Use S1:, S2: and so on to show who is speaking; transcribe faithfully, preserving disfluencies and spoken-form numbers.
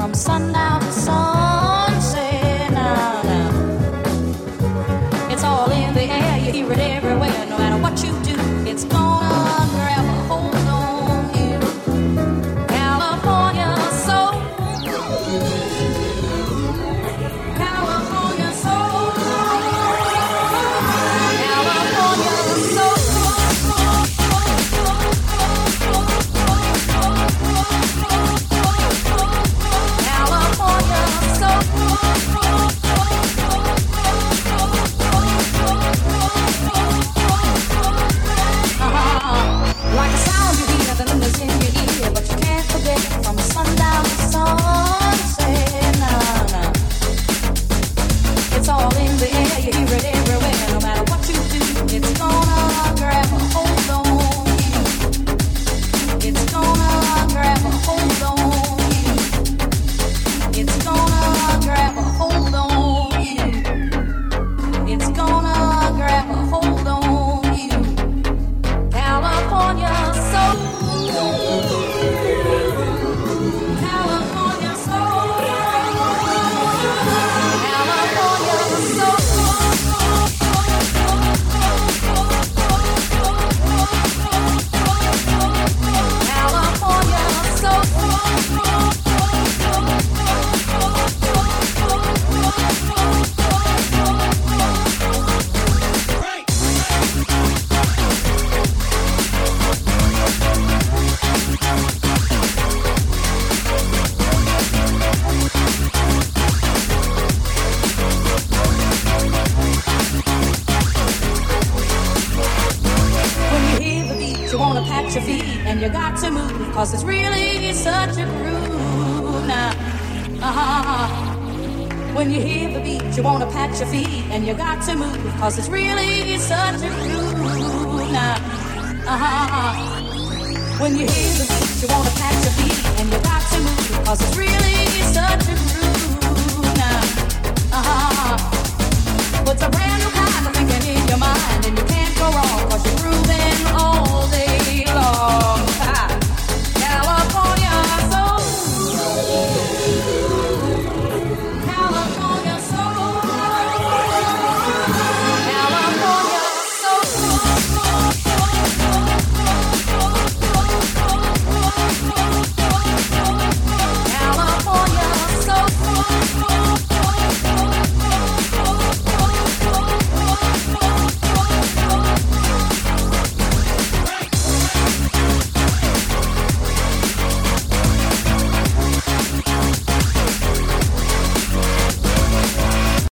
S1: from sundown to sunset. Now, now. It's all in the air, you hear it everywhere. No matter what you do, it's gonna grab a hold on you. California soul. California soul. California soul. Like a sound you hear, the numbers in your ear, but you can't forget from sundown to sunset. Nah, nah. It's all in the air, you hear it everywhere. No matter what you do, it's gonna grab a hold on you. It's gonna grab a hold on you. It's gonna grab a hold on you. It's gonna grab a hold on you. California soul. California soul. California soul. You wanna pat your feet and you got to move, cause it's really such a groove now. Uh-huh. When you hear the beat, you wanna pat your feet and you got to move, cause it's really such a groove now. Uh-huh. When you hear the beat, you wanna pat your feet and you got to move, cause it's really such a groove.